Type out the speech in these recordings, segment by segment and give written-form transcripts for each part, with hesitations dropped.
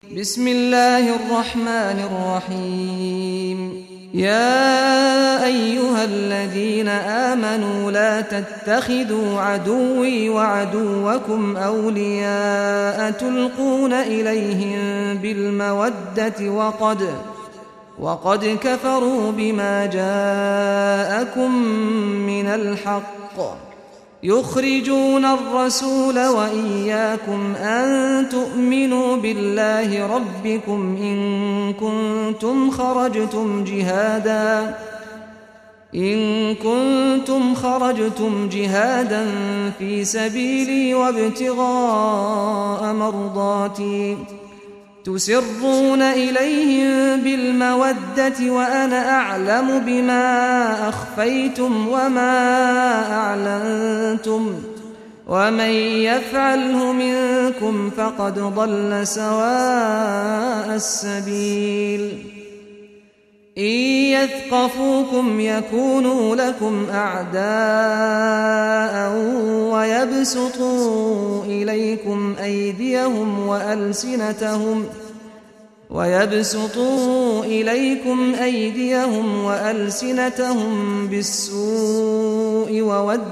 بسم الله الرحمن الرحيم. يا أيها الذين آمنوا لا تتخذوا عدوي وعدوكم أولياء تلقون إليهم بالمودة وقد كفروا بما جاءكم من الحق يخرجون الرسول وإياكم أن تؤمنوا بالله ربكم إن كنتم خرجتم جهادا في سبيلي وابتغاء مرضاتي تسرون إليهم بالمودة وأنا أعلم بما أخفيتم وما أعلنتم ومن يفعله منكم فقد ضل سواء السبيل. إن يثقفوكم يكونوا لكم أعداء ويبسطوا إليكم أيديهم وألسنتهم بالسوء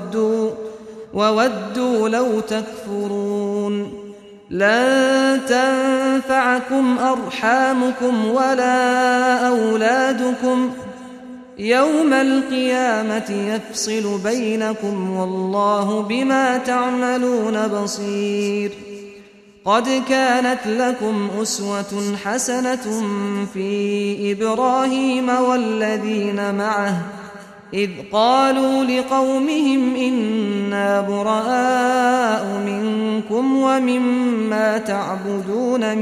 وودوا لو تكفرون. لن تنفعكم أرحامكم ولا أولادكم يوم القيامة يفصل بينكم والله بما تعملون بصير. قد كانت لكم أسوة حسنة في إبراهيم والذين معه إذ قالوا لقومهم إنا براء منكم ومما تعبدون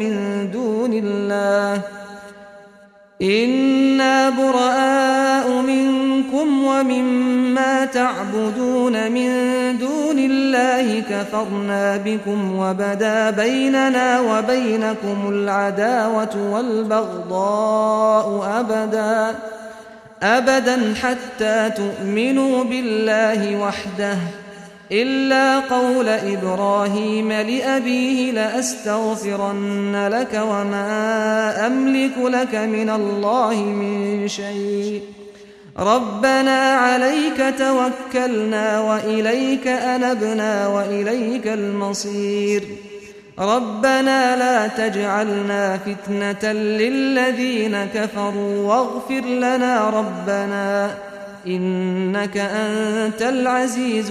من دون الله كفرنا بكم وبدا بيننا وبينكم العداوة والبغضاء أبدا حتى تؤمنوا بالله وحده إلا قول إبراهيم لأبيه لأستغفرن لك وما أملك لك من الله من شيء ربنا عليك توكلنا وإليك أنبنا وإليك المصير. ربنا لا تجعلنا فتنة للذين كفروا واغفر لنا ربنا إنك أنت العزيز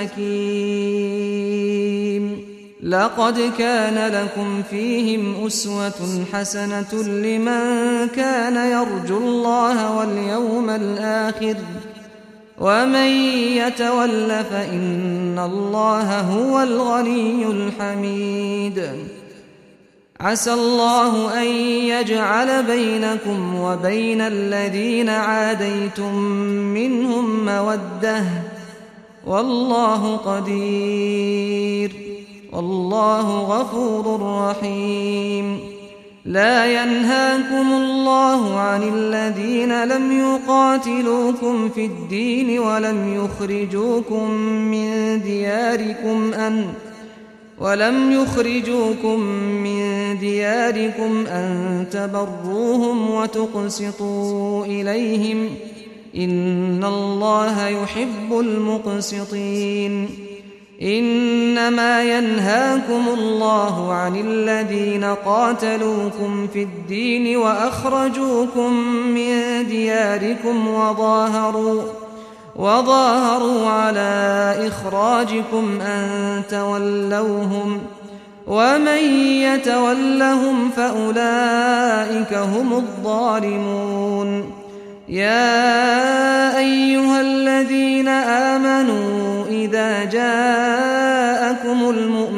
الحكيم. لقد كان لكم فيهم أسوة حسنة لمن كان يرجو الله واليوم الآخر ومن يتول فإن الله هو الغني الحميد. عسى الله أن يجعل بينكم وبين الذين عاديتم منهم مودة والله قدير والله غفور رحيم. لا ينهاكم الله عن الذين لم يقاتلوكم في الدين ولم يخرجوكم من دياركم أن تبروهم وتقسطوا إليهم إن الله يحب المقسطين. إنما ينهاكم الله عن الذين قاتلوكم في الدين وأخرجوكم من دياركم وظاهروا على إخراجكم أن تولوهم ومن يتولهم فأولئك هم الظالمون. يا أيها الذين آمنوا إذا جاءكم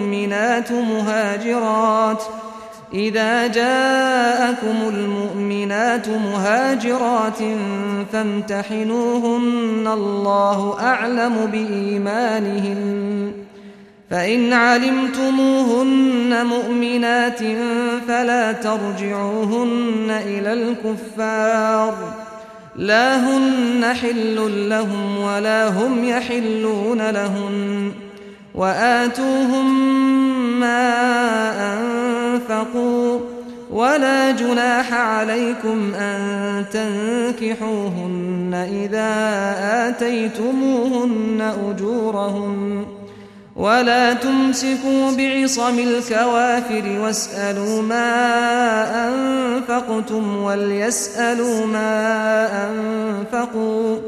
المؤمنات مهاجرات فامتحنوهن الله أعلم بإيمانهن فإن علمتموهن مؤمنات فلا ترجعوهن إلى الكفار لا هن حل لهم ولا هم يحلون لهن وآتوهم ما أنفقوا ولا جناح عليكم أن تنكحوهن إذا آتيتموهن أجورهن ولا تمسكوا بعصم الكوافر واسألوا ما أنفقتم وليسألوا ما أنفقوا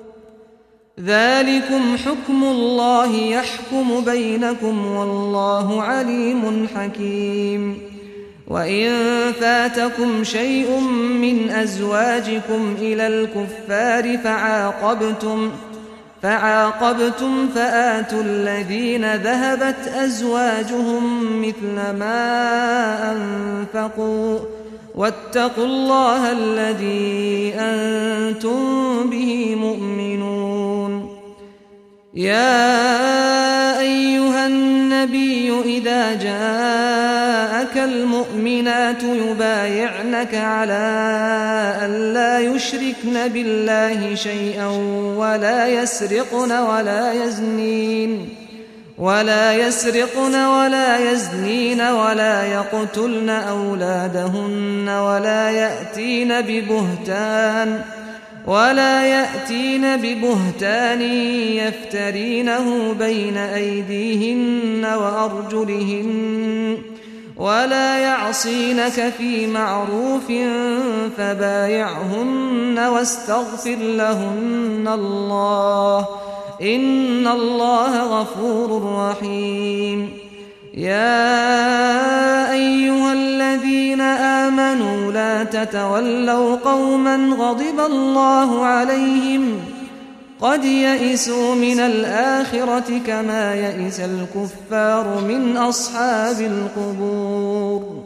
ذلكم حكم الله يحكم بينكم والله عليم حكيم وإن فاتكم شيء من أزواجكم إلى الكفار فعاقبتم فآتوا الذين ذهبت أزواجهم مثل ما أنفقوا واتقوا الله الذي أنتم به مؤمنون. يا أيها النبي إذا جاءك المؤمنات يبايعنك على أن لا يشركن بالله شيئا ولا يسرقن ولا يزنين ولا يقتلن أولادهن ولا يأتين ببهتان يفترينه بين أيديهن وأرجلهن ولا يعصينك في معروف فبايعهن واستغفر لهن الله إن الله غفور رحيم. يا أيها الذين آمنوا لا تتولوا قوما غضب الله عليهم قد يئسوا من الآخرة كما يئس الكفار من أصحاب القبور.